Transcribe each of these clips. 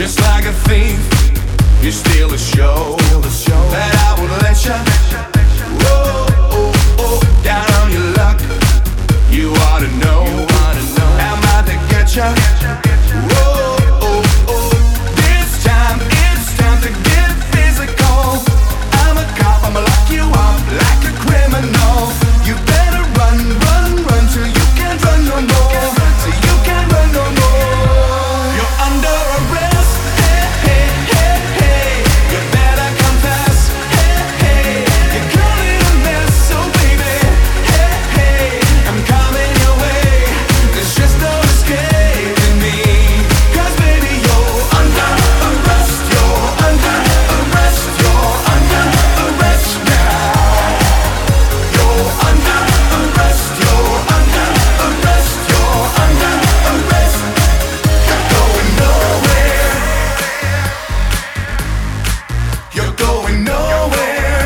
Just like a thief, you steal the show. But I won't let ya. Whoa, oh, oh, down on your luck. You ought to know. I'm out to get ya. Whoa, oh, oh, this time it's time to get physical. I'm a cop, I'ma lock you up like a criminal. You better run, run, run till you can't run no more. Till you can't run no more. You're under arrest. Hey, hey, hey, hey. You better confess. Hey, hey. You're calling a mess, so baby. Hey, hey. I'm coming your way. There's just no escaping me. 'Cause baby, you're under arrest. You're under arrest. You're under arrest now. You're under arrest. You're under arrest. You're under arrest. You're going nowhere. You're going nowhere.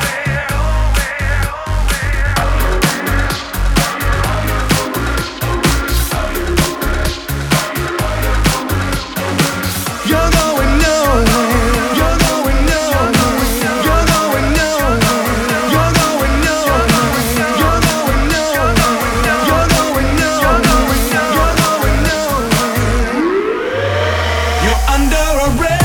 You're going nowhere. You're going nowhere. You're going nowhere. You're going nowhere. You're going nowhere. You're going nowhere. You're going nowhere. You're under arrest.